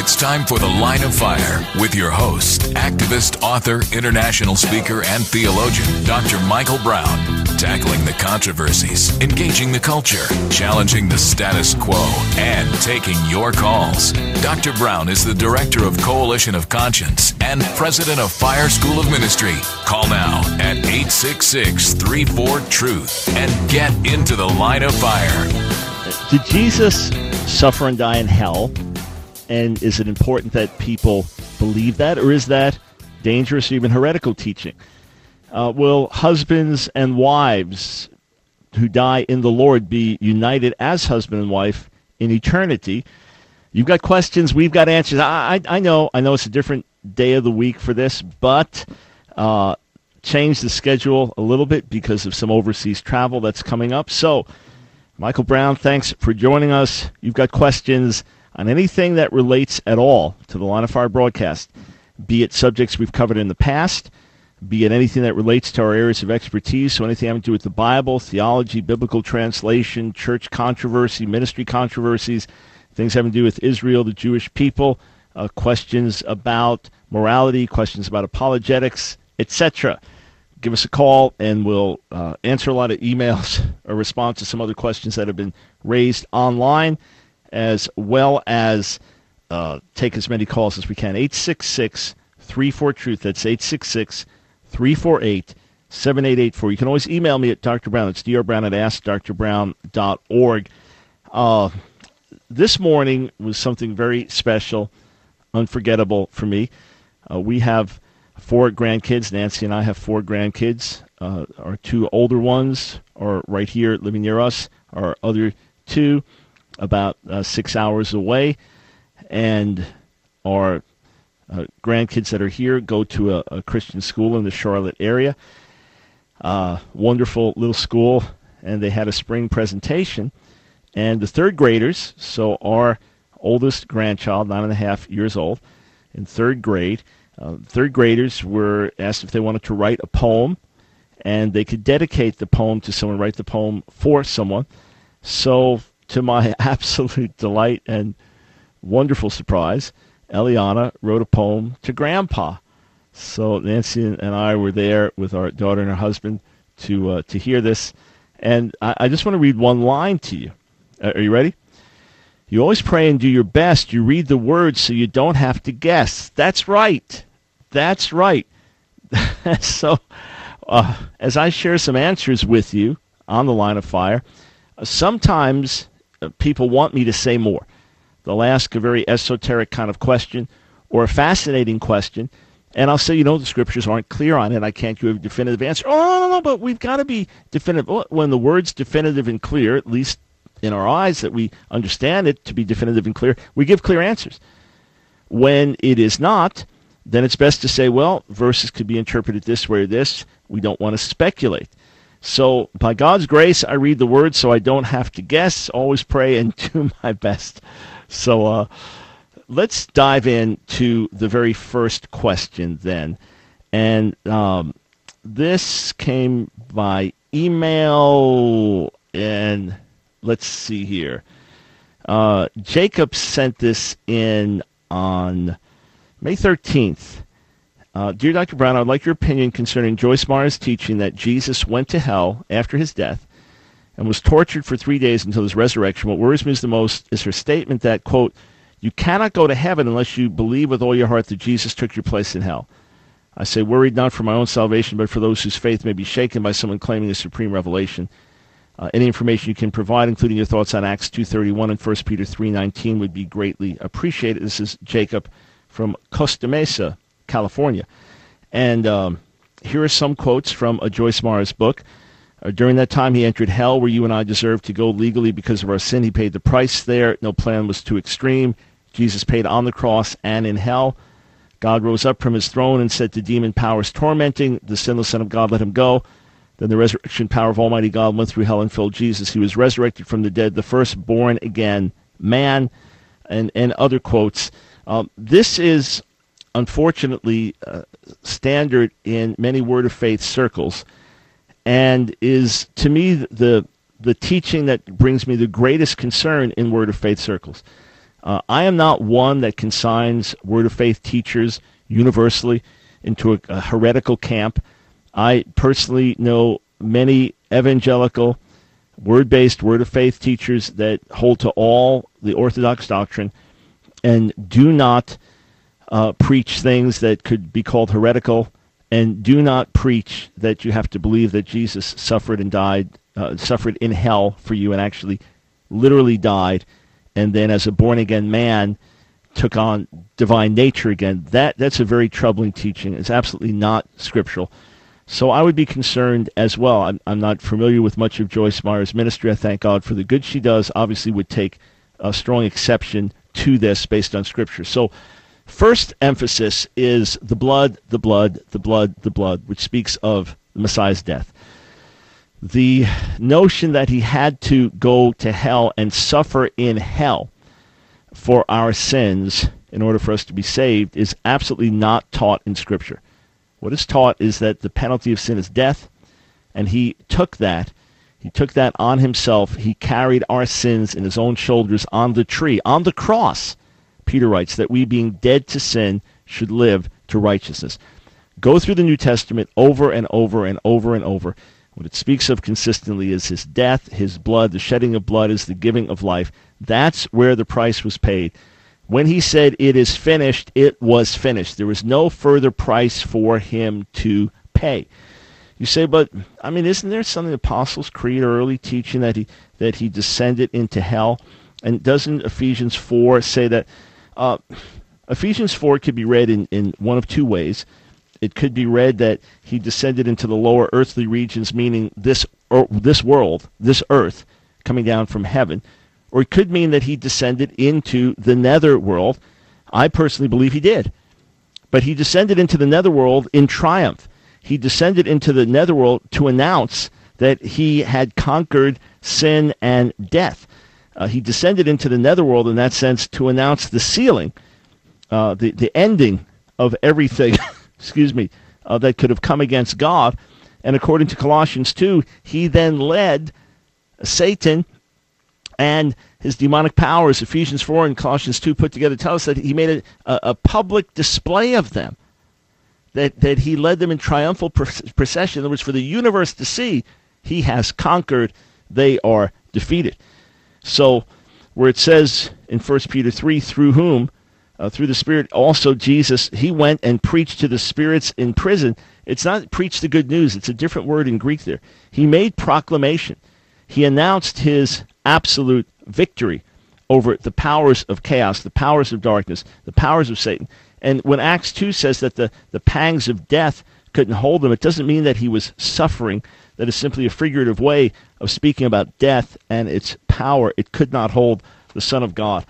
It's time for The Line of Fire with your host, activist, author, international speaker, and theologian, Dr. Michael Brown. Tackling the controversies, engaging the culture, challenging the status quo, and taking your calls. Dr. Brown is the director of Coalition of Conscience and president of Fire School of Ministry. Call now at 866-34-TRUTH and get into the Line of Fire. Did Jesus suffer and die in hell? And is it important that people believe that, or is that dangerous or even heretical teaching? Will husbands and wives who die in the Lord be united as husband and wife in eternity? You've got questions, we've got answers. I know it's a different day of the week for this, but change the schedule a little bit because of some overseas travel that's coming up. So, Michael Brown, thanks for joining us. You've got questions on anything that relates at all to the Line of Fire broadcast, be it subjects we've covered in the past, be it anything that relates to our areas of expertise, so anything having to do with the Bible, theology, biblical translation, church controversy, ministry controversies, things having to do with Israel, the Jewish people, questions about morality, questions about apologetics, etc. Give us a call, and we'll answer a lot of emails or respond to some other questions that have been raised online, as well as take as many calls as we can. 866-34-TRUTH. That's 866-348-7884. You can always email me at Dr. Brown. It's drbrown at askdrbrown.org. This morning was something very special, unforgettable for me. We have 4 grandkids. Nancy and I have 4 grandkids. Our 2 older ones are right here living near us. Our other 2 about 6 hours away, and our grandkids that are here go to a Christian school in the Charlotte area. Wonderful little school, and they had a spring presentation, and the 3rd graders, so our oldest grandchild, 9.5 years old, in 3rd grade, 3rd graders were asked if they wanted to write a poem, and they could dedicate the poem to someone, write the poem for someone. So, to my absolute delight and wonderful surprise, Eliana wrote a poem to Grandpa. So Nancy and I were there with our daughter and her husband to hear this. And I just want to read one line to you. Are you ready? You always pray and do your best. You read the words so you don't have to guess. That's right. That's right. So as I share some answers with you on the Line of Fire, sometimes people want me to say more. They'll ask a very esoteric kind of question or a fascinating question, and I'll say, the scriptures aren't clear on it. I can't give a definitive answer. Oh, no, but we've got to be definitive. Well, when the word's definitive and clear, at least in our eyes that we understand it to be definitive and clear, we give clear answers. When it is not, then it's best to say, well, verses could be interpreted this way or this. We don't want to speculate. So, by God's grace, I read the word so I don't have to guess, always pray, and do my best. So, let's dive into the very first question then. And this came by email, and let's see here. Jacob sent this in on May 13th. Dear Dr. Brown, I would like your opinion concerning Joyce Meyer's teaching that Jesus went to hell after his death and was tortured for 3 days until his resurrection. What worries me the most is her statement that, quote, you cannot go to heaven unless you believe with all your heart that Jesus took your place in hell. I say worried not for my own salvation, but for those whose faith may be shaken by someone claiming a supreme revelation. Any information you can provide, including your thoughts on Acts 2:31 and 1 Peter 3:19, would be greatly appreciated. This is Jacob from Costa Mesa, California. And here are some quotes from a Joyce Meyer's book. During that time, he entered hell where you and I deserved to go legally because of our sin. He paid the price there. No plan was too extreme. Jesus paid on the cross and in hell. God rose up from his throne and said to demon powers tormenting the sinless Son of God, let him go. Then the resurrection power of Almighty God went through hell and filled Jesus. He was resurrected from the dead, the first born again man, and other quotes. This is, unfortunately, standard in many Word of Faith circles, and is, to me, the teaching that brings me the greatest concern in Word of Faith circles. I am not one that consigns Word of Faith teachers universally into a heretical camp. I personally know many evangelical, word-based, Word of Faith teachers that hold to all the Orthodox doctrine and do not preach things that could be called heretical, and do not preach that you have to believe that Jesus suffered and died, suffered in hell for you and actually literally died, and then as a born-again man took on divine nature again. That's a very troubling teaching. It's absolutely not scriptural. So I would be concerned as well. I'm not familiar with much of Joyce Meyer's ministry. I thank God for the good she does. Obviously would take a strong exception to this based on Scripture. So first emphasis is the blood, the blood, the blood, the blood, which speaks of the Messiah's death. The notion that he had to go to hell and suffer in hell for our sins in order for us to be saved is absolutely not taught in Scripture. What is taught is that the penalty of sin is death, and he took that. He took that on himself. He carried our sins in his own shoulders on the tree, on the cross. Peter writes that we, being dead to sin, should live to righteousness. Go through the New Testament over and over and over and over. What it speaks of consistently is his death, his blood. The shedding of blood is the giving of life. That's where the price was paid. When he said, "It is finished," it was finished. There was no further price for him to pay. You say, but, I mean, isn't there something in the Apostles' Creed or early teaching that he descended into hell? And doesn't Ephesians 4 say that? Ephesians 4 could be read in one of two ways. It could be read that he descended into the lower earthly regions, meaning this world, this earth, coming down from heaven. Or it could mean that he descended into the netherworld. I personally believe he did. But he descended into the netherworld in triumph. He descended into the netherworld to announce that he had conquered sin and death. He descended into the netherworld in that sense to announce the sealing, the ending of everything, that could have come against God. And according to Colossians 2, he then led Satan and his demonic powers. Ephesians 4 and Colossians 2 put together tell us that he made a public display of them, that he led them in triumphal procession. In other words, for the universe to see, he has conquered, they are defeated. So where it says in 1 Peter 3, through whom, through the Spirit, also Jesus, he went and preached to the spirits in prison. It's not preach the good news. It's a different word in Greek there. He made proclamation. He announced his absolute victory over the powers of chaos, the powers of darkness, the powers of Satan. And when Acts 2 says that the pangs of death couldn't hold him, it doesn't mean that he was suffering. That is simply a figurative way of speaking about death and its power. It could not hold the Son of God.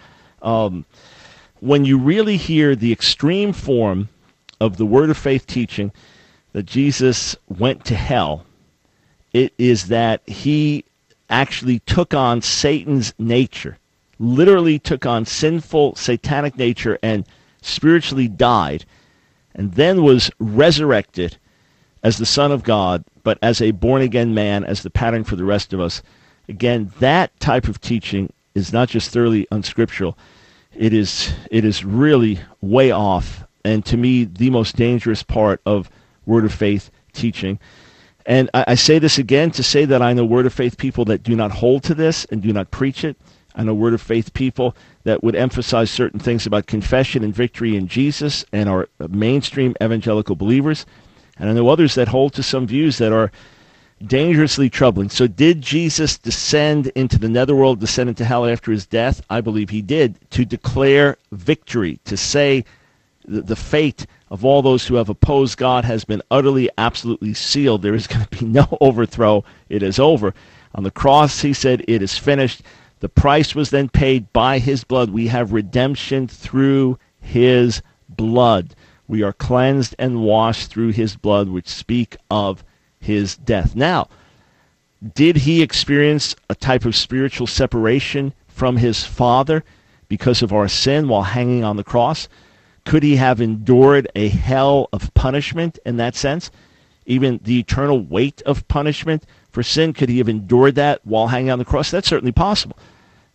When you really hear the extreme form of the Word of Faith teaching that Jesus went to hell, it is that he actually took on Satan's nature, literally took on sinful satanic nature and spiritually died, and then was resurrected as the Son of God, but as a born-again man, as the pattern for the rest of us. Again, that type of teaching is not just thoroughly unscriptural. It is really way off, and to me, the most dangerous part of Word of Faith teaching. And I say this again to say that I know Word of Faith people that do not hold to this and do not preach it. I know Word of Faith people that would emphasize certain things about confession and victory in Jesus and are mainstream evangelical believers. And I know others that hold to some views that are dangerously troubling. So did Jesus descend into the netherworld, descend into hell after his death? I believe he did, to declare victory, to say the fate of all those who have opposed God has been utterly, absolutely sealed. There is going to be no overthrow. It is over. On the cross, he said, it is finished. The price was then paid by his blood. We have redemption through his blood. We are cleansed and washed through his blood, which speak of his death. Now, did he experience a type of spiritual separation from his Father because of our sin while hanging on the cross? Could he have endured a hell of punishment in that sense? Even the eternal weight of punishment for sin, could he have endured that while hanging on the cross? That's certainly possible.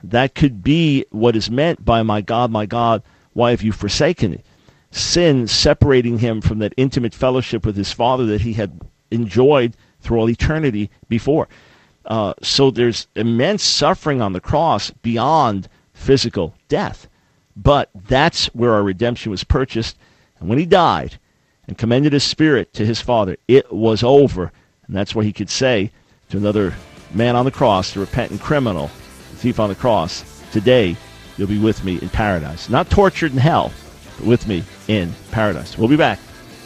that could be what is meant by my God, why have you forsaken me? Sin separating him from that intimate fellowship with his Father that he had enjoyed through all eternity before. So there's immense suffering on the cross beyond physical death. But that's where our redemption was purchased. And when he died and commended his spirit to his Father, it was over. And that's why he could say to another man on the cross, the repentant criminal, the thief on the cross, today you'll be with me in paradise. Not tortured in hell, but with me in paradise. We'll be back.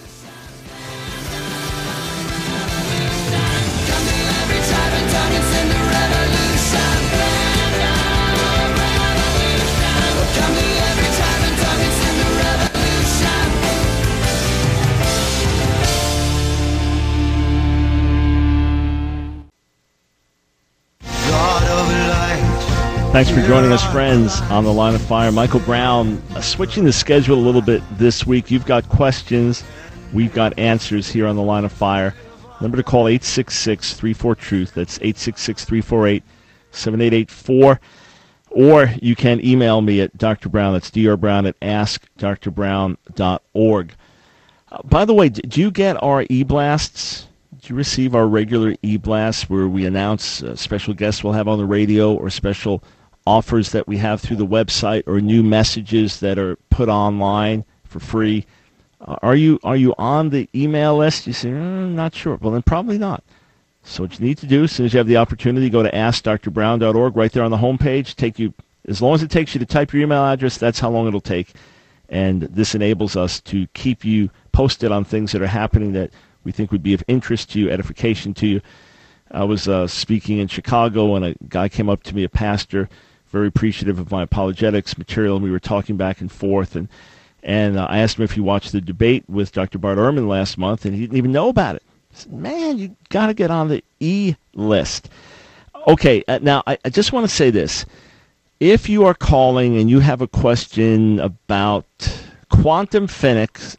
Thanks for joining us, friends, on The Line of Fire. Michael Brown, switching the schedule a little bit this week. You've got questions. We've got answers here on The Line of Fire. Number to call, 866-34-TRUTH. That's 866-348-7884. Or you can email me at Dr. Brown. That's drbrown at askdrbrown.org. By the way, do you get our e-blasts? Do you receive our regular e-blasts where we announce special guests we'll have on the radio or special offers that we have through the website or new messages that are put online for free? Are you on the email list? You say, not sure. Well, then probably not. So what you need to do, as soon as you have the opportunity, go to askdrbrown.org. Right there on the homepage. As long as it takes you to type your email address, that's how long it'll take. And this enables us to keep you posted on things that are happening that we think would be of interest to you, edification to you. I was speaking in Chicago, and a guy came up to me, a pastor, very appreciative of my apologetics material, and we were talking back and forth. And I asked him if he watched the debate with Dr. Bart Ehrman last month, and he didn't even know about it. I said, man, you got to get on the E-list. Okay, now I just want to say this. If you are calling and you have a question about quantum physics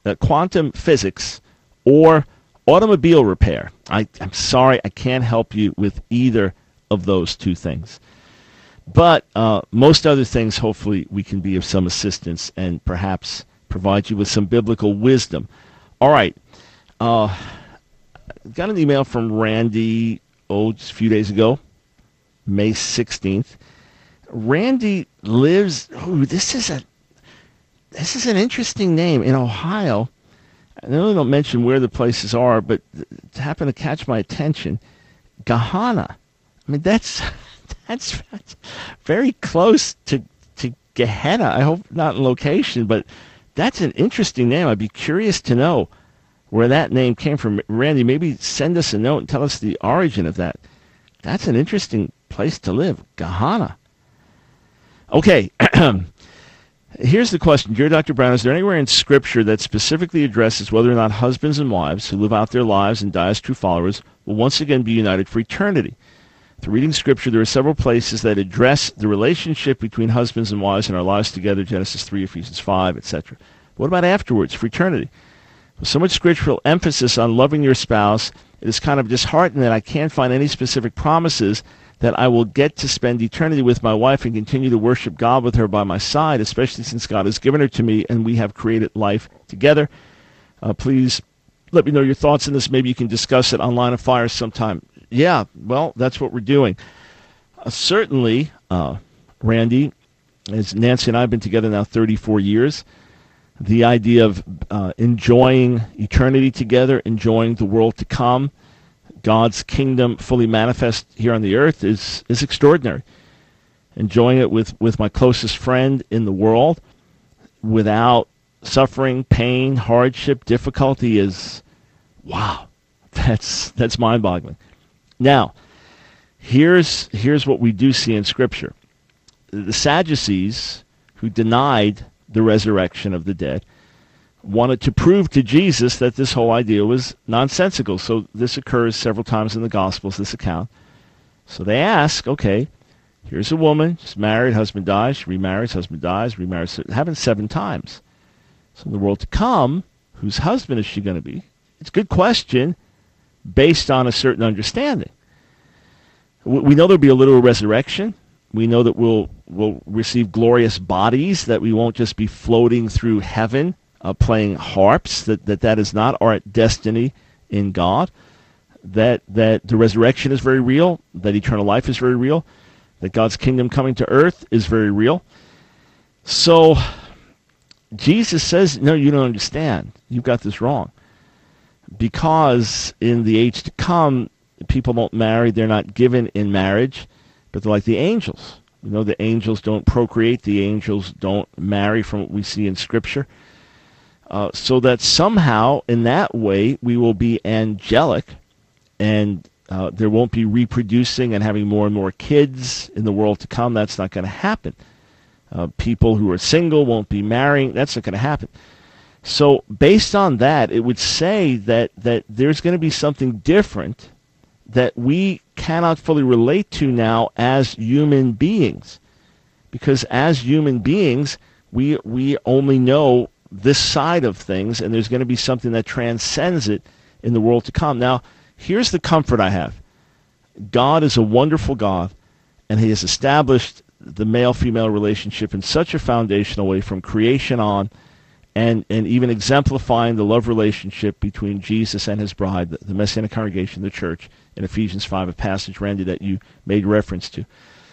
or automobile repair, I'm sorry, I can't help you with either of those two things. But most other things, hopefully, we can be of some assistance and perhaps provide you with some biblical wisdom. All right. Got an email from Randy, just a few days ago, May 16th. Randy lives, this is an interesting name, in Ohio. I really don't mention where the places are, but it happened to catch my attention. Gahanna. I mean, that's very close to Gehenna. I hope not in location, but that's an interesting name. I'd be curious to know where that name came from. Randy, maybe send us a note and tell us the origin of that. That's an interesting place to live, Gahanna. Okay, here's the question. Dear Dr. Brown, is there anywhere in Scripture that specifically addresses whether or not husbands and wives who live out their lives and die as true followers will once again be united for eternity? Through reading Scripture, there are several places that address the relationship between husbands and wives in our lives together, Genesis 3, Ephesians 5, etc. What about afterwards, for eternity? With so much scriptural emphasis on loving your spouse, it is kind of disheartening that I can't find any specific promises that I will get to spend eternity with my wife and continue to worship God with her by my side, especially since God has given her to me and we have created life together. Please let me know your thoughts on this. Maybe you can discuss it on Line of Fire sometime. Yeah, well, that's what we're doing. Certainly, Randy, as Nancy and I have been together now 34 years, the idea of enjoying eternity together, enjoying the world to come, God's kingdom fully manifest here on the earth is extraordinary. Enjoying it with my closest friend in the world without suffering, pain, hardship, difficulty is, wow, that's mind-boggling. Now, here's what we do see in Scripture. The Sadducees, who denied the resurrection of the dead, wanted to prove to Jesus that this whole idea was nonsensical. So this occurs several times in the Gospels, this account. So they ask, okay, here's a woman, she's married, husband dies, she remarries, husband dies, remarries. It happens 7 times. So in the world to come, whose husband is she going to be? It's a good question based on a certain understanding. We know there'll be a literal resurrection. We know that we'll we'll receive glorious bodies, that we won't just be floating through heaven playing harps, that is not our destiny in God, that the resurrection is very real, that eternal life is very real, that God's kingdom coming to earth is very real. So Jesus says, no, you don't understand. You've got this wrong. Because in the age to come, people don't marry, they're not given in marriage, but they're like the angels. You know, the angels don't procreate, the angels don't marry, from what we see in Scripture. So that somehow, in that way, we will be angelic, and there won't be reproducing and having more and more kids in the world to come. That's not going to happen. People who are single won't be marrying. That's not going to happen. So based on that, it would say that there's going to be something different that we cannot fully relate to now as human beings. Because as human beings, we only know this side of things, and there's going to be something that transcends it in the world to come. Now, here's the comfort I have. God is a wonderful God, and he has established the male-female relationship in such a foundational way from creation on, and even exemplifying the love relationship between Jesus and his bride, the Messianic congregation, the church, in Ephesians 5, a passage, Randy, that you made reference to.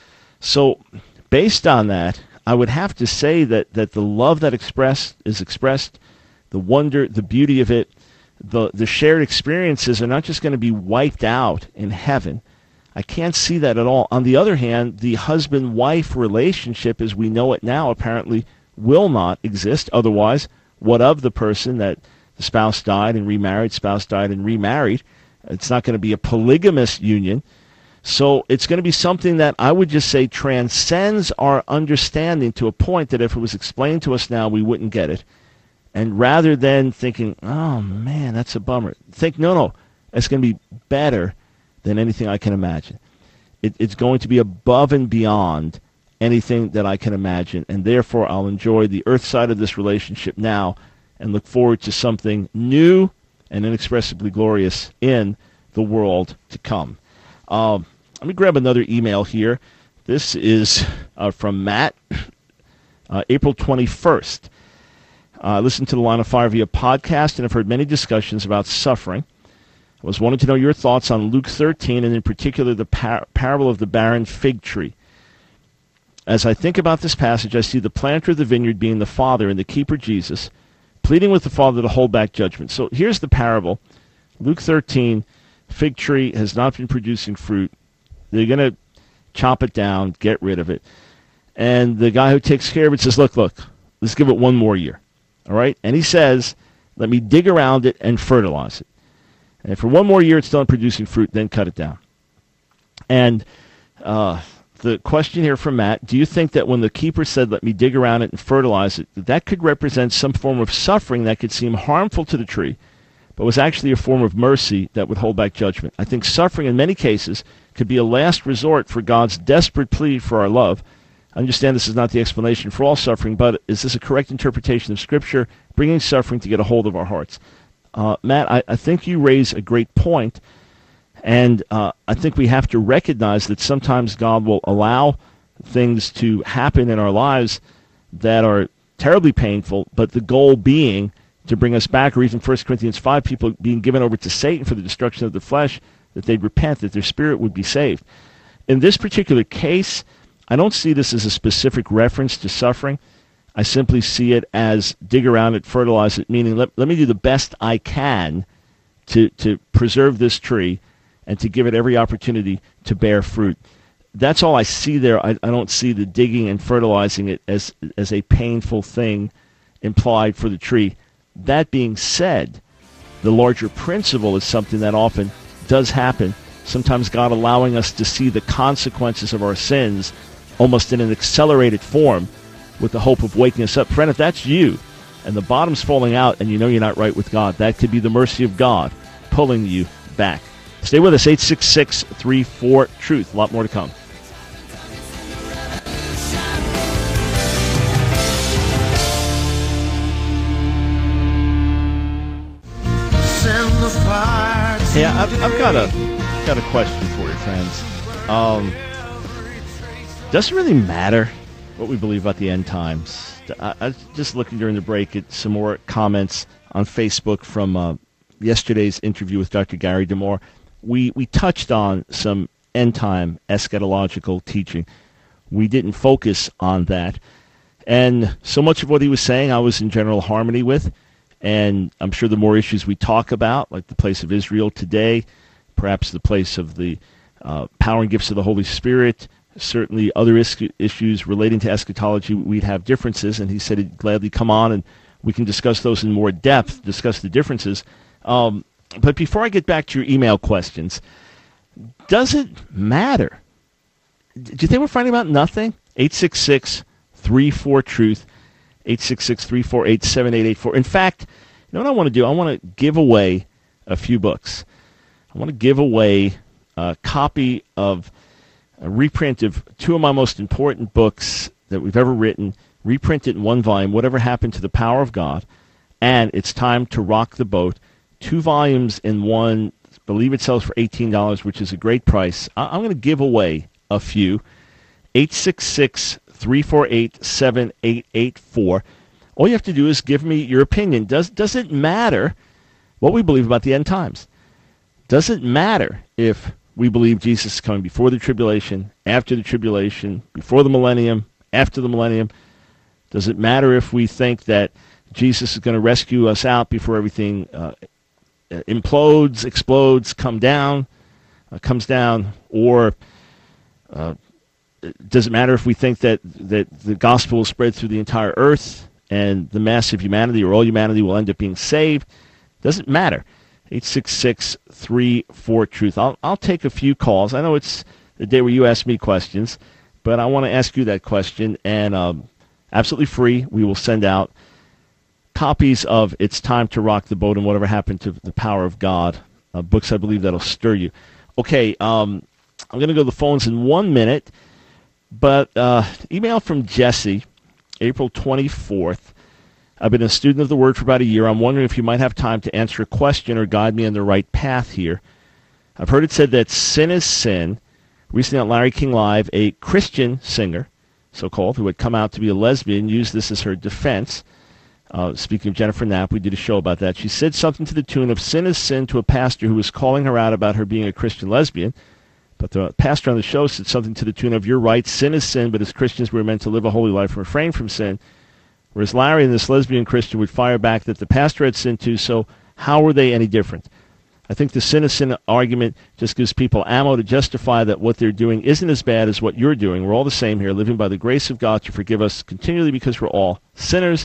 So, based on that, I would have to say that the love that is expressed, the wonder, the beauty of it, the shared experiences are not just going to be wiped out in heaven. I can't see that at all. On the other hand, the husband-wife relationship as we know it now apparently will not exist. Otherwise, what of the person that the spouse died and remarried, spouse died and remarried? It's not going to be a polygamous union. So it's going to be something that I would just say transcends our understanding to a point that if it was explained to us now, we wouldn't get it. And rather than thinking, oh man, that's a bummer, think, no, it's going to be better than anything I can imagine. It's going to be above and beyond anything that I can imagine, and therefore I'll enjoy the earth side of this relationship now and look forward to something new and inexpressibly glorious in the world to come. Let me grab another email here. This is from Matt, April 21st. I listened to the Line of Fire via podcast and have heard many discussions about suffering. I was wanting to know your thoughts on Luke 13 and in particular the parable of the barren fig tree. As I think about this passage, I see the planter of the vineyard being the Father and the keeper Jesus, pleading with the Father to hold back judgment. So here's the parable. Luke 13, fig tree has not been producing fruit. They're going to chop it down, get rid of it. And the guy who takes care of it says, look, let's give it one more year. All right? And he says, let me dig around it and fertilize it. And if for one more year it's still not producing fruit, then cut it down. And the question here from Matt, do you think that when the keeper said, let me dig around it and fertilize it, that could represent some form of suffering that could seem harmful to the tree, but was actually a form of mercy that would hold back judgment? I think suffering in many cases could be a last resort for God's desperate plea for our love. I understand this is not the explanation for all suffering, but is this a correct interpretation of Scripture, bringing suffering to get a hold of our hearts? Matt, I think you raise a great point. And I think we have to recognize that sometimes God will allow things to happen in our lives that are terribly painful, but the goal being to bring us back, or even 1 Corinthians 5, people being given over to Satan for the destruction of the flesh, that they'd repent, that their spirit would be saved. In this particular case, I don't see this as a specific reference to suffering. I simply see it as dig around it, fertilize it, meaning let me do the best I can to preserve this tree and to give it every opportunity to bear fruit. That's all I see there. I don't see the digging and fertilizing it as a painful thing implied for the tree. That being said, the larger principle is something that often does happen. Sometimes God allowing us to see the consequences of our sins almost in an accelerated form with the hope of waking us up. Friend, if that's you and the bottom's falling out and you know you're not right with God, that could be the mercy of God pulling you back. Stay with us, 866-34-TRUTH. A lot more to come. Hey, I've got a question for you, friends. Does it really matter what we believe about the end times. I was just looking during the break at some more comments on Facebook from yesterday's interview with Dr. Gary DeMoore. We touched on some end-time eschatological teaching. We didn't focus on that. And so much of what he was saying I was in general harmony with. And I'm sure the more issues we talk about, like the place of Israel today, perhaps the place of the power and gifts of the Holy Spirit, certainly other issues relating to eschatology, we'd have differences. And he said he'd gladly come on and we can discuss those in more depth, discuss the differences. But before I get back to your email questions, does it matter? Do you think we're fighting about nothing? 866-34-TRUTH, 866-348-7884. In fact, you know what I want to do? I want to give away a few books. I want to give away a copy of a reprint of two of my most important books that we've ever written, reprinted in one volume, Whatever Happened to the Power of God, and It's Time to Rock the Boat. 2 volumes in one. I believe it sells for $18, which is a great price. I'm going to give away a few. 866-348-7884. All you have to do is give me your opinion. Does it matter what we believe about the end times? Does it matter if we believe Jesus is coming before the tribulation, after the tribulation, before the millennium, after the millennium? Does it matter if we think that Jesus is going to rescue us out before everything implodes, explodes, comes down, or does it matter if we think that the gospel will spread through the entire earth and the mass of humanity or all humanity will end up being saved? Doesn't matter. 866-34-TRUTH. I'll take a few calls. I know it's the day where you ask me questions, but I want to ask you that question, and absolutely free. We will send out copies of It's Time to Rock the Boat and Whatever Happened to the Power of God, books I believe that'll stir you. Okay, I'm going to go to the phones in 1 minute, but email from Jesse, April 24th. I've been a student of the Word for about a year. I'm wondering if you might have time to answer a question or guide me on the right path here. I've heard it said that sin is sin. Recently on Larry King Live, a Christian singer, so-called, who had come out to be a lesbian, used this as her defense. Speaking of Jennifer Knapp, we did a show about that. She said something to the tune of sin is sin to a pastor who was calling her out about her being a Christian lesbian. But the pastor on the show said something to the tune of, you're right, sin is sin, but as Christians we're meant to live a holy life and refrain from sin. Whereas Larry and this lesbian Christian would fire back that the pastor had sinned too, so how were they any different? I think the sin is sin argument just gives people ammo to justify that what they're doing isn't as bad as what you're doing. We're all the same here, living by the grace of God to forgive us continually because we're all sinners.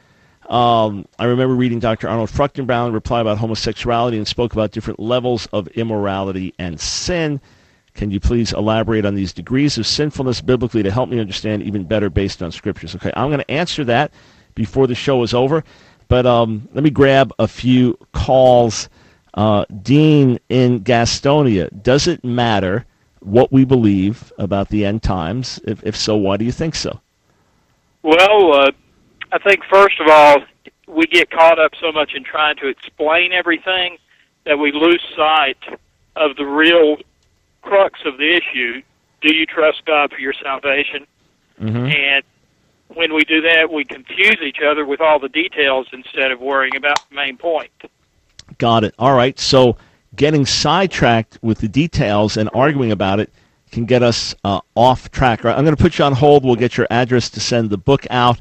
I remember reading Dr. Arnold Fruchtenbaum reply about homosexuality and spoke about different levels of immorality and sin. Can you please elaborate on these degrees of sinfulness biblically to help me understand even better based on scriptures? Okay, I'm going to answer that before the show is over, but let me grab a few calls. Dean in Gastonia, does it matter what we believe about the end times? If so, why do you think so? Well, I think, first of all, we get caught up so much in trying to explain everything that we lose sight of the real crux of the issue. Do you trust God for your salvation? Mm-hmm. And when we do that, we confuse each other with all the details instead of worrying about the main point. Got it. All right. So getting sidetracked with the details and arguing about it can get us off track. Right? I'm going to put you on hold. We'll get your address to send the book out.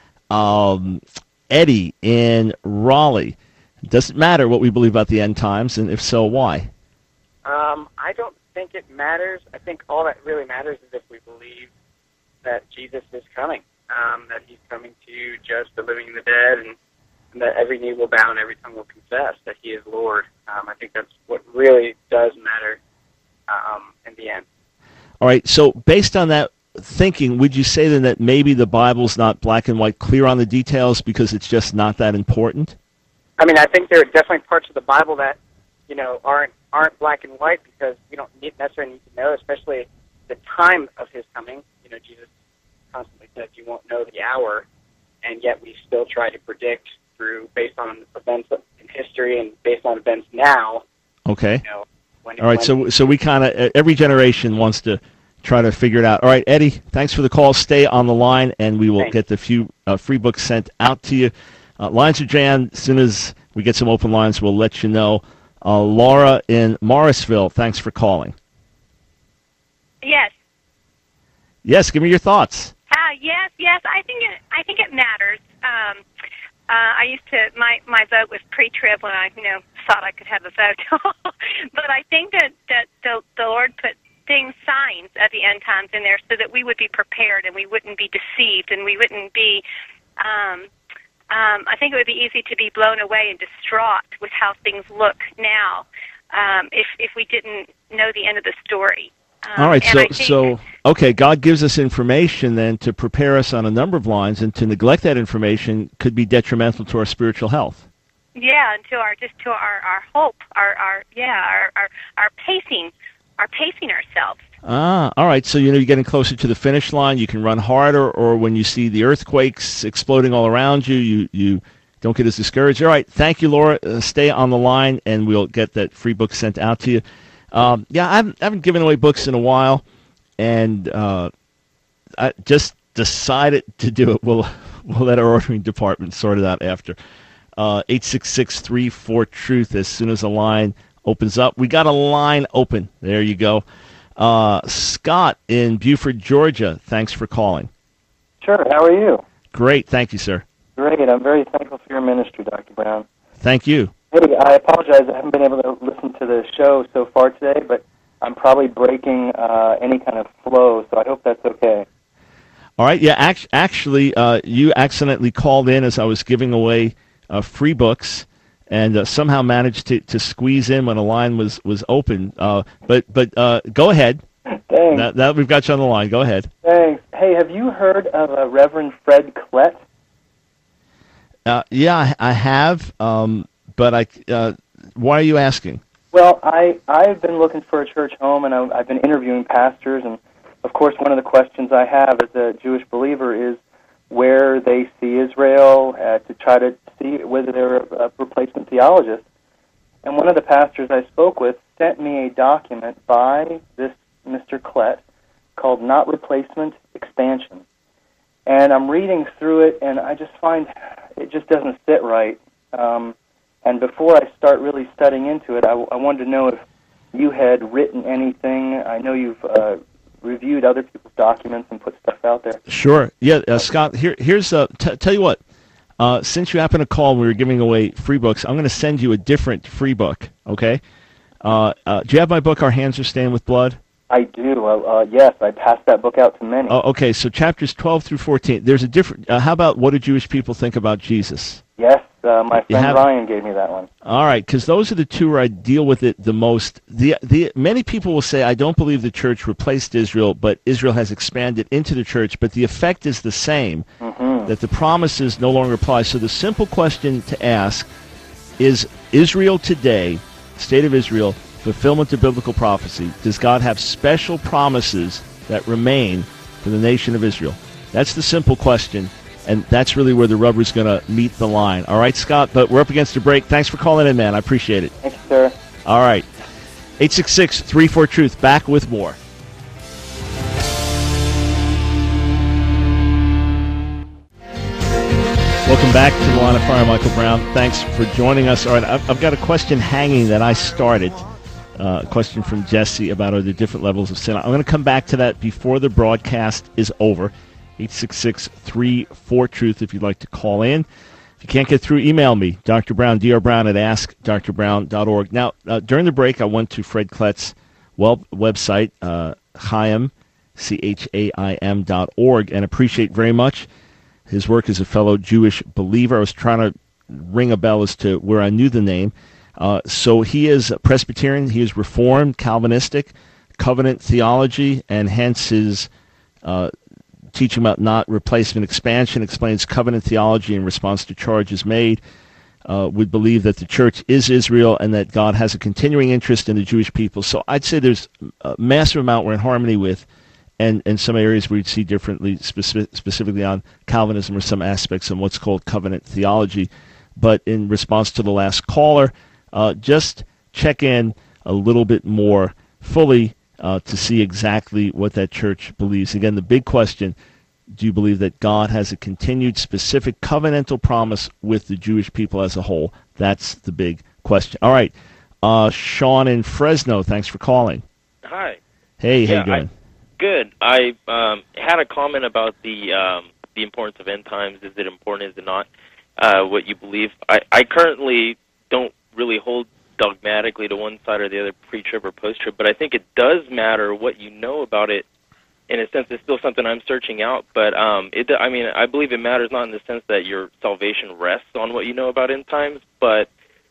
Eddie in Raleigh, does it matter what we believe about the end times, and if so, why? I don't think it matters. I think all that really matters is if we believe that Jesus is coming, that he's coming to judge the living and the dead, and that every knee will bow and every tongue will confess that he is Lord. I think that's what really does matter in the end. All right, so based on that thinking, would you say then that maybe the Bible's not black and white clear on the details because it's just not that important? I mean, I think there are definitely parts of the Bible that, aren't black and white because we don't necessarily need to know, especially the time of his coming. Jesus constantly says you won't know the hour, and yet we still try to predict based on events in history and based on events now. Okay. All right, so we kind of, every generation wants to try to figure it out. All right, Eddie, thanks for the call. Stay on the line, and we will Thanks. get the few free books sent out to you. Lines are jammed. As soon as we get some open lines, we'll let you know. Laura in Morrisville, thanks for calling. Yes. Yes, give me your thoughts. Yes. I think it matters. I used to my vote was pre-trib when I thought I could have a vote, but I think that the Lord put signs at the end times in there so that we would be prepared and we wouldn't be deceived and we wouldn't be. I think it would be easy to be blown away and distraught with how things look now if we didn't know the end of the story. All right, okay, God gives us information then to prepare us on a number of lines, and to neglect that information could be detrimental to our spiritual health. Yeah, and to our hope, our pacing ourselves. All right, so you're getting closer to the finish line, you can run harder, or when you see the earthquakes exploding all around you, you don't get as discouraged. All right, thank you, Laura. Stay on the line, and we'll get that free book sent out to you. I haven't given away books in a while, and I just decided to do it. We'll let our ordering department sort it out after. 866-34-TRUTH as soon as a line opens up. We got a line open. There you go. Scott in Buford, Georgia, thanks for calling. Sure, how are you? Great, thank you, sir. Great, I'm very thankful for your ministry, Dr. Brown. Thank you. Hey, I apologize, I haven't been able to listen to the show so far today, but I'm probably breaking any kind of flow, so I hope that's okay. All right, yeah, actually, you accidentally called in as I was giving away free books, and somehow managed to squeeze in when a line was open. But go ahead. Thanks. Now we've got you on the line. Go ahead. Thanks. Hey, have you heard of Reverend Fred Klett? Yeah, I have, but why are you asking? Well, I've been looking for a church home, and I've been interviewing pastors, and of course one of the questions I have as a Jewish believer is where they see Israel, to try to see whether they're a replacement theologist. And one of the pastors I spoke with sent me a document by this Mr. Klett called Not Replacement, Expansion. And I'm reading through it, and I just find it just doesn't sit right. And before I start really studying into it, I wanted to know if you had written anything. I know you've reviewed other people's documents and put stuff out there. Sure. Yeah, Scott, here's tell you what. Since you happen to call, we were giving away free books. I'm going to send you a different free book, okay? Do you have my book, Our Hands Are Stained with Blood? I do. Yes, I passed that book out to many. Okay, so chapters 12 through 14. There's a different. How about What Do Jewish People Think About Jesus? Yes, my friend Ryan gave me that one. All right, because those are the two where I deal with it the most. Many people will say, I don't believe the church replaced Israel, but Israel has expanded into the church, but the effect is the same, that the promises no longer apply. So the simple question to ask is Israel today, state of Israel, fulfillment of biblical prophecy? Does God have special promises that remain for the nation of Israel? That's the simple question. And that's really where the rubber's going to meet the line. All right, Scott, but we're up against a break. Thanks for calling in, man. I appreciate it. Thank you, sir. All right. 866-34-TRUTH. Back with more. Welcome back to The Line of Fire. Michael Brown. Thanks for joining us. All right, I've got a question hanging that I started. A question from Jesse about are there different levels of sin. I'm going to come back to that before the broadcast is over. 866-34-TRUTH if you'd like to call in. If you can't get through, email me, Dr. Brown, drbrown at askdrbrown.org. Now, during the break, I went to Fred Klett's website, Chaim, CHAIM.org, and appreciate very much his work as a fellow Jewish believer. I was trying to ring a bell as to where I knew the name. So he is Presbyterian, he is Reformed, Calvinistic, covenant theology, and hence his teaching about not replacement expansion explains covenant theology in response to charges made. Would believe that the church is Israel and that God has a continuing interest in the Jewish people. So I'd say there's a massive amount we're in harmony with, and some areas we'd see differently, specifically on Calvinism or some aspects of what's called covenant theology. But in response to the last caller, just check in a little bit more fully to see exactly what that church believes. Again, the big question, do you believe that God has a continued specific covenantal promise with the Jewish people as a whole? That's the big question. All right. Sean in Fresno, thanks for calling. Hi. Hey, how you doing? Good. I had a comment about the importance of end times. Is it important? Is it not? What you believe. I currently don't really hold dogmatically to one side or the other, pre-trib or post-trib, but I think it does matter what you know about it. In a sense, it's still something I'm searching out, but I believe it matters not in the sense that your salvation rests on what you know about end times, but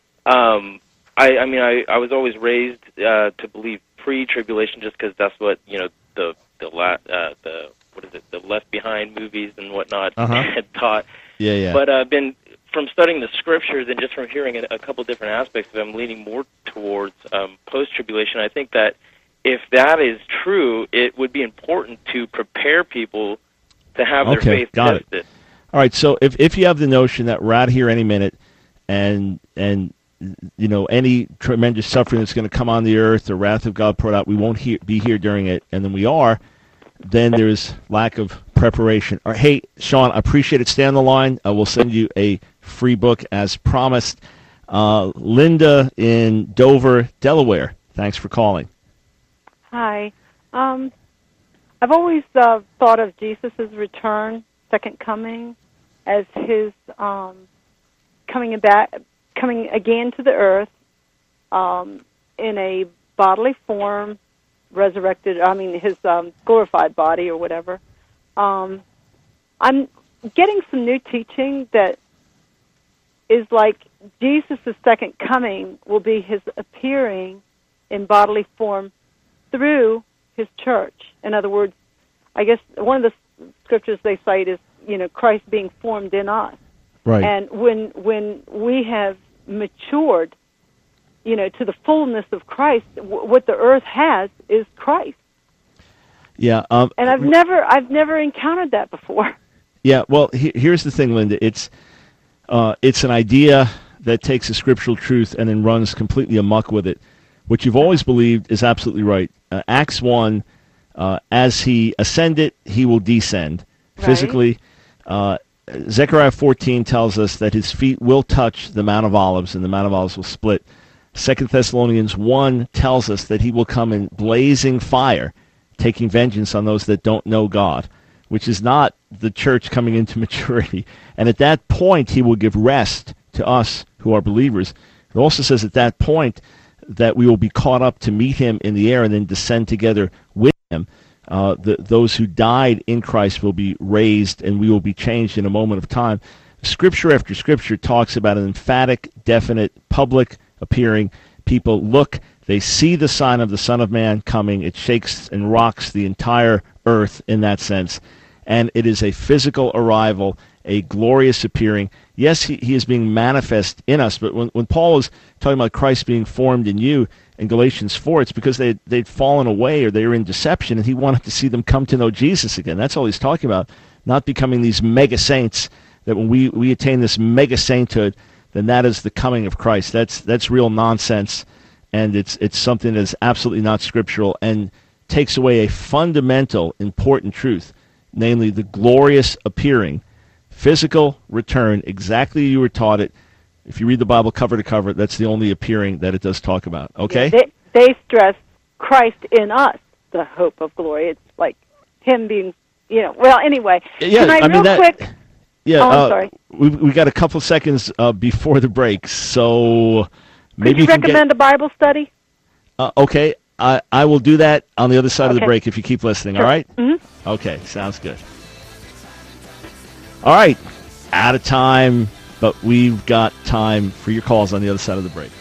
I was always raised to believe pre-tribulation just because that's what the Left Behind movies and whatnot had taught. Yeah. But I've been from studying the scriptures and just from hearing a couple different aspects of it, I'm leaning more towards post-tribulation. I think that if that is true, it would be important to prepare people to have their faith tested. All right, so if you have the notion that we're out here any minute and any tremendous suffering that's going to come on the earth, the wrath of God poured out, we won't be here during it, and then we are, then there's lack of preparation. All right, hey, Sean, I appreciate it. Stay on the line. I will send you a free book as promised. Linda in Dover, Delaware, thanks for calling. Hi. I've always thought of Jesus' return, second coming, as his coming again to the earth in a bodily form, resurrected, his glorified body or whatever. I'm getting some new teaching that is like Jesus' second coming will be his appearing in bodily form through his church. In other words, I guess one of the scriptures they cite is, Christ being formed in us. Right. And when we have matured, to the fullness of Christ, what the earth has is Christ. Yeah. And I've never encountered that before. Yeah. Well, here's the thing, Linda. It's an idea that takes a scriptural truth and then runs completely amok with it. What you've always believed is absolutely right. Acts 1, as he ascended, he will descend physically. Zechariah 14 tells us that his feet will touch the Mount of Olives, and the Mount of Olives will split. 2 Thessalonians 1 tells us that he will come in blazing fire, taking vengeance on those that don't know God, which is not the church coming into maturity. And at that point, he will give rest to us who are believers. It also says at that point that we will be caught up to meet him in the air and then descend together with him. Those who died in Christ will be raised, and we will be changed in a moment of time. Scripture after Scripture talks about an emphatic, definite, public appearing. People look, they see the sign of the Son of Man coming. It shakes and rocks the entire earth in that sense. And it is a physical arrival, a glorious appearing. Yes, he is being manifest in us, but when Paul was talking about Christ being formed in you in Galatians 4, it's because they'd fallen away or they were in deception, and he wanted to see them come to know Jesus again. That's all he's talking about, not becoming these mega saints, that when we attain this mega sainthood, then that is the coming of Christ. That's real nonsense, and it's something that's absolutely not scriptural and takes away a fundamental, important truth, namely the glorious appearing, physical return, exactly you were taught it. If you read the Bible cover to cover, that's the only appearing that it does talk about. Okay? Yeah, they stress Christ in us, the hope of glory. It's like him being, well, anyway. Yeah, Can I quick? Yeah, I'm sorry. We got a couple seconds before the break, so maybe Could you recommend a Bible study? Okay, I will do that on the other side of the Okay. break if you keep listening, Sure. all right? Mm-hmm. Okay, sounds good. All right, out of time, but we've got time for your calls on the other side of the break.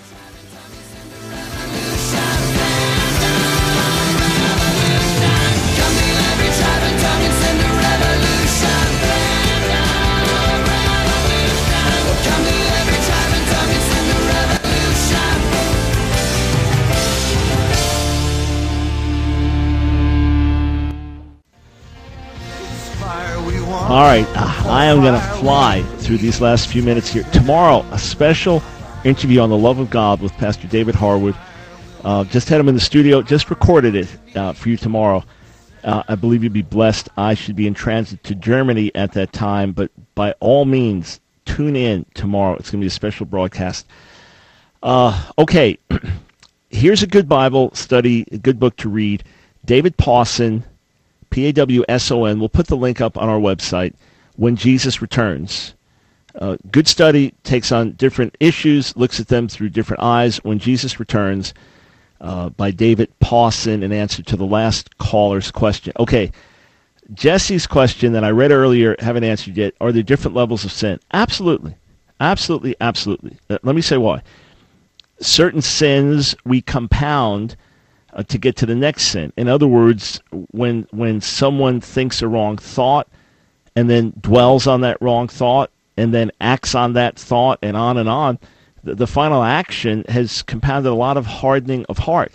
All right, I am going to fly through these last few minutes here. Tomorrow, a special interview on the love of God with Pastor David Harwood. Just had him in the studio. Just recorded it for you tomorrow. I believe you'd be blessed. I should be in transit to Germany at that time, but by all means, tune in tomorrow. It's going to be a special broadcast. Okay, here's a good Bible study, a good book to read. David Pawson, Pawson. We'll put the link up on our website. When Jesus Returns. Good study, takes on different issues, looks at them through different eyes. When Jesus Returns, by David Pawson, in answer to the last caller's question. Okay, Jesse's question that I read earlier, haven't answered yet. Are there different levels of sin? Absolutely. Absolutely, absolutely. Let me say why. Certain sins we compound to get to the next sin. In other words, when someone thinks a wrong thought and then dwells on that wrong thought and then acts on that thought and on, the final action has compounded a lot of hardening of heart.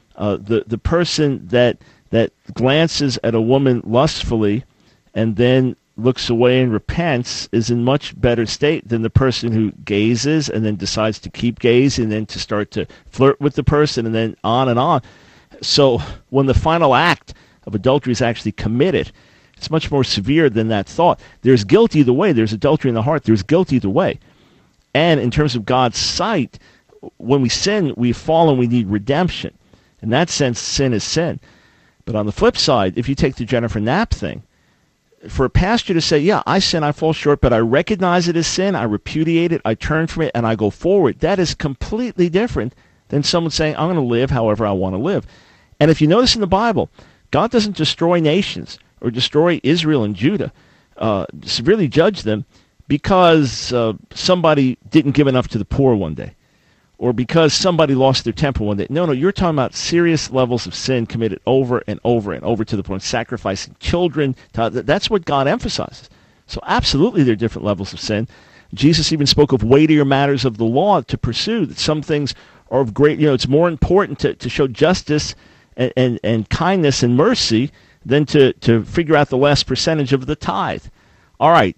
The person that glances at a woman lustfully and then looks away and repents is in much better state than the person who gazes and then decides to keep gazing and then to start to flirt with the person and then on. So when the final act of adultery is actually committed, it's much more severe than that thought. There's guilt either way. There's adultery in the heart. There's guilt either way. And in terms of God's sight, when we sin, we fall and we need redemption. In that sense, sin is sin. But on the flip side, if you take the Jennifer Knapp thing, for a pastor to say, yeah, I sin, I fall short, but I recognize it as sin, I repudiate it, I turn from it, and I go forward, that is completely different than someone saying, I'm going to live however I want to live. And if you notice in the Bible, God doesn't destroy nations or destroy Israel and Judah, severely judge them because somebody didn't give enough to the poor one day, or because somebody lost their temper one day. No, you're talking about serious levels of sin committed over and over and over to the point of sacrificing children. That's what God emphasizes. So absolutely there are different levels of sin. Jesus even spoke of weightier matters of the law to pursue, that some things are of great, it's more important to show justice and kindness and mercy than to figure out the last percentage of the tithe. All right,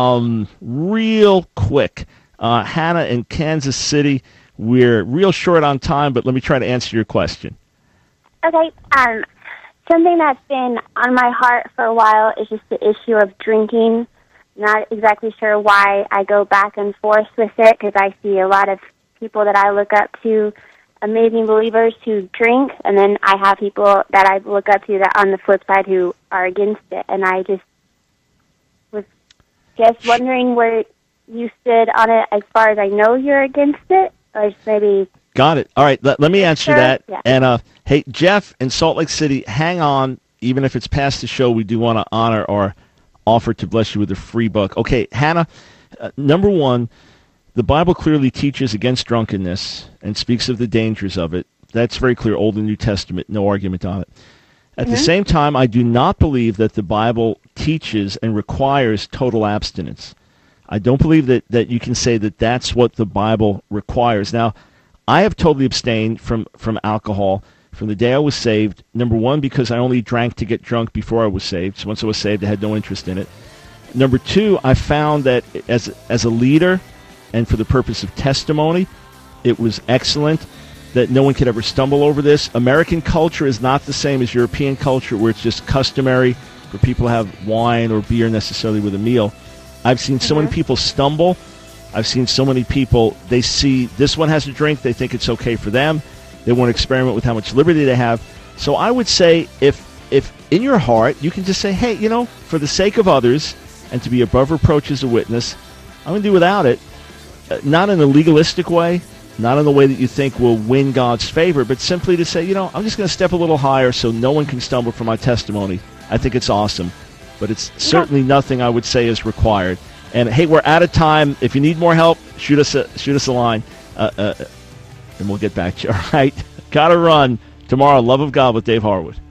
real quick, Hannah in Kansas City. We're real short on time, but let me try to answer your question. Okay, something that's been on my heart for a while is just the issue of drinking. Not exactly sure why I go back and forth with it, because I see a lot of people that I look up to, amazing believers who drink, and then I have people that I look up to that on the flip side who are against it. And I just was just wondering where you stood on it. As far as I know, you're against it, or just maybe... Got it. All right, let me answer that. Yeah. And hey, Jeff in Salt Lake City, hang on. Even if it's past the show, we do want to honor our offer to bless you with a free book. Okay, Hannah, number one, the Bible clearly teaches against drunkenness and speaks of the dangers of it. That's very clear, Old and New Testament, no argument on it. At the same time, I do not believe that the Bible teaches and requires total abstinence. I don't believe that you can say that that's what the Bible requires. Now, I have totally abstained from alcohol from the day I was saved. Number one, because I only drank to get drunk before I was saved. So once I was saved, I had no interest in it. Number two, I found that as a leader and for the purpose of testimony, it was excellent, that no one could ever stumble over this. American culture is not the same as European culture, where it's just customary for people to have wine or beer necessarily with a meal. I've seen so many people stumble. I've seen so many people, they see this one has a drink, they think it's okay for them. They want to experiment with how much liberty they have. So I would say if in your heart you can just say, hey, for the sake of others and to be above reproach as a witness, I'm going to do without it. Not in a legalistic way, not in the way that you think will win God's favor, but simply to say, I'm just going to step a little higher so no one can stumble from my testimony. I think it's awesome, but it's certainly nothing I would say is required. And hey, we're out of time. If you need more help, shoot us a line, and we'll get back to you. All right, gotta run tomorrow. Love of God with Dave Harwood.